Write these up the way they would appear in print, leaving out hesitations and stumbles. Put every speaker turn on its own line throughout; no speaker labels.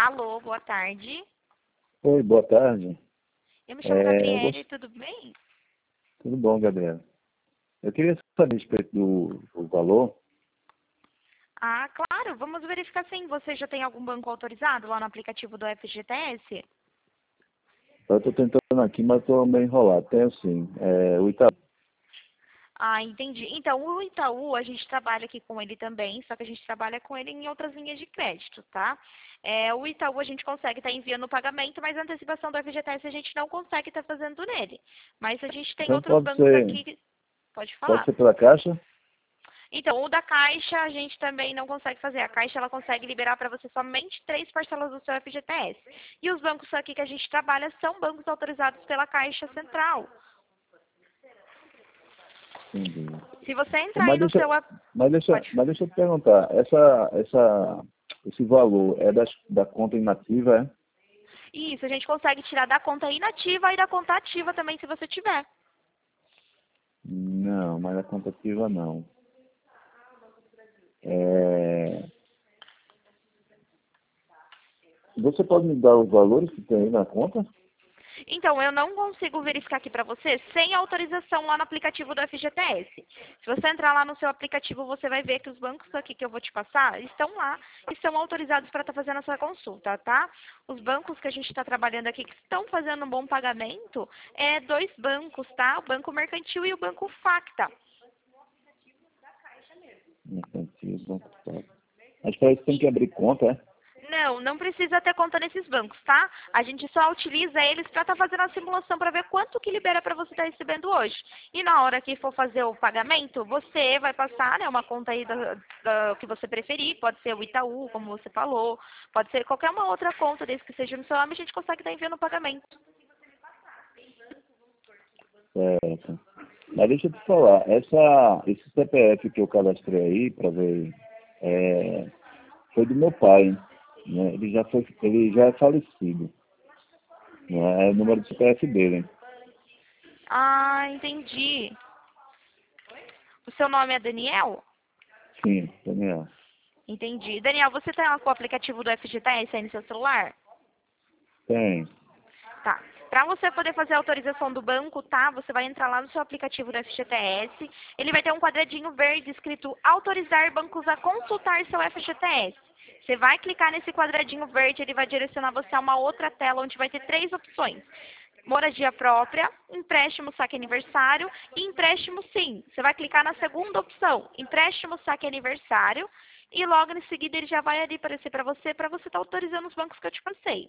Alô, boa tarde.
Oi, boa tarde.
Eu me chamo Gabriele, tudo bem?
Tudo bom, Gabriela? Eu queria saber a respeito do valor.
Ah, claro, vamos verificar sim. Você já tem algum banco autorizado lá no aplicativo do FGTS?
Eu estou tentando aqui, mas estou meio enrolado. Tenho sim. O Itaú.
Ah, entendi. Então, o Itaú, a gente trabalha aqui com ele também, só que a gente trabalha com ele em outras linhas de crédito, tá? O Itaú a gente consegue estar enviando o pagamento, mas a antecipação do FGTS a gente não consegue estar fazendo nele. Mas a gente tem
Então
outros bancos aqui. Pode
pode
falar.
ser pela Caixa?
Então, o da Caixa a gente também não consegue fazer. A Caixa ela consegue liberar para você somente 3 parcelas do seu FGTS. E os bancos aqui que a gente trabalha são bancos autorizados pela Caixa Central.
Entendi.
Se você entrar aí
Mas
no
deixa,
seu pode.
mas deixa eu te perguntar. Esse valor é da conta inativa, é?
Isso, a gente consegue tirar da conta inativa e da conta ativa também, se você tiver.
Não, mas a conta ativa não. É, Você pode me dar os valores que tem aí na conta?
Então, eu não consigo verificar aqui para você sem autorização lá no aplicativo do FGTS. Se você entrar lá no seu aplicativo, você vai ver que os bancos aqui que eu vou te passar estão lá e são autorizados para estar fazendo essa consulta, tá? Os bancos que a gente está trabalhando aqui que estão fazendo um bom pagamento é 2 bancos, tá? O Banco Mercantil e o Banco Facta.
Mercantil, mas para isso tem que abrir conta, é?
Não, não precisa ter conta nesses bancos, tá? A gente só utiliza eles para estar fazendo a simulação para ver quanto que libera para você estar recebendo hoje. E na hora que for fazer o pagamento, você vai passar, né, uma conta aí da que você preferir. Pode ser o Itaú, como você falou. Pode ser qualquer uma outra conta, desde que seja no seu nome, a gente consegue estar enviando o pagamento.
Certo. Mas deixa eu te falar, esse CPF que eu cadastrei aí para ver, foi do meu pai, né? Ele já é falecido, né? É o número do CPF dele.
Ah, entendi. O seu nome é Daniel?
Sim, Daniel.
Entendi. Daniel, você tem com o aplicativo do FGTS aí no seu celular?
Tem.
Tá. Para você poder fazer a autorização do banco, tá? Você vai entrar lá no seu aplicativo do FGTS. Ele vai ter um quadradinho verde escrito autorizar bancos a consultar seu FGTS. Você vai clicar nesse quadradinho verde, ele vai direcionar você a uma outra tela onde vai ter 3 opções. Moradia própria, empréstimo saque aniversário e empréstimo sim. Você vai clicar na segunda opção, empréstimo saque aniversário, e logo em seguida ele já vai ali aparecer para você estar autorizando os bancos que eu te passei.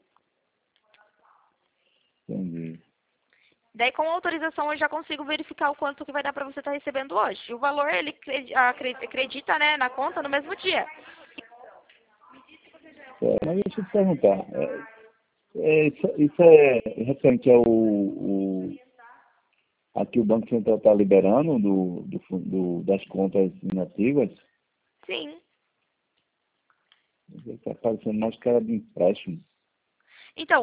Entendi.
Daí, com a autorização, eu já consigo verificar o quanto que vai dar para você estar recebendo hoje. O valor, ele acredita, né, na conta no mesmo dia.
Mas deixa eu te perguntar, isso é referente aqui o Banco Central está liberando das contas inativas?
Sim.
Está parecendo mais cara de empréstimo.
Então,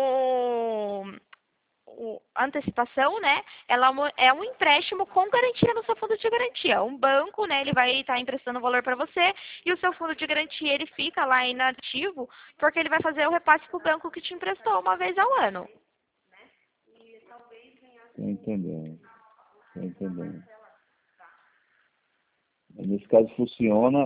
a antecipação, né, ela é um empréstimo com garantia no seu fundo de garantia. Um banco, né, ele vai estar emprestando valor para você e o seu fundo de garantia, ele fica lá inativo porque ele vai fazer o repasse para o banco que te emprestou uma vez ao ano.
Estou entendendo. Estou entendendo. Nesse caso funciona.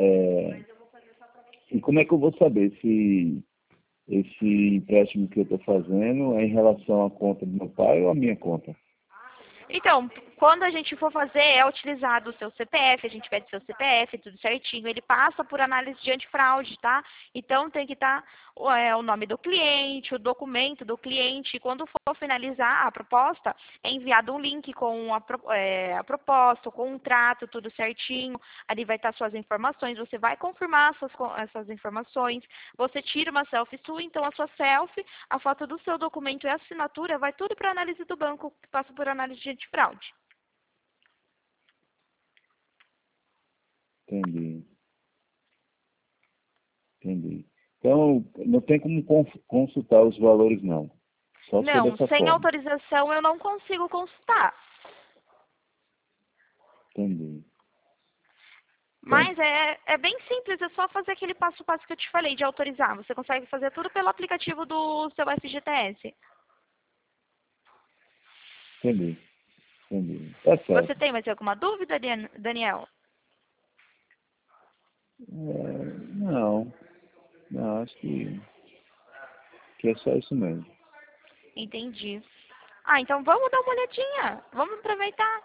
E como é que eu vou saber se esse empréstimo que eu estou fazendo é em relação à conta do meu pai ou à minha conta?
Então, quando a gente for fazer, é utilizado o seu CPF, a gente pede seu CPF, tudo certinho. Ele passa por análise de antifraude, tá? Então, tem que estar o nome do cliente, o documento do cliente. E quando for finalizar a proposta, é enviado um link com a proposta, o contrato, tudo certinho. Ali vai estar suas informações. Você vai confirmar essas informações. Você tira uma selfie sua, então a sua selfie, a foto do seu documento e a assinatura, vai tudo para análise do banco, que passa por análise de antifraude.
Entendi. Entendi. Então, não tem como consultar os valores, não. Só se for
Não,
dessa
sem
forma.
autorização eu não consigo consultar.
Entendi.
Mas é bem simples, é só fazer aquele passo a passo que eu te falei de autorizar. Você consegue fazer tudo pelo aplicativo do seu FGTS.
Entendi, entendi. Tá
Você
certo.
tem mais alguma dúvida, Daniel?
Não, não, acho que é só isso mesmo.
Entendi. Ah, então vamos dar uma olhadinha. Vamos aproveitar.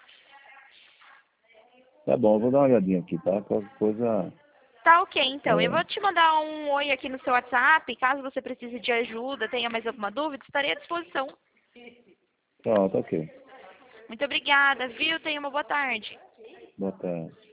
Tá bom, eu vou dar uma olhadinha aqui, tá? Qualquer coisa.
Tá ok, então. Eu
É,
vou te mandar um oi aqui no seu WhatsApp. Caso você precise de ajuda, tenha mais alguma dúvida, estarei à disposição.
pronto, ok.
Muito obrigada, viu? Tenha uma boa tarde.
Boa tarde.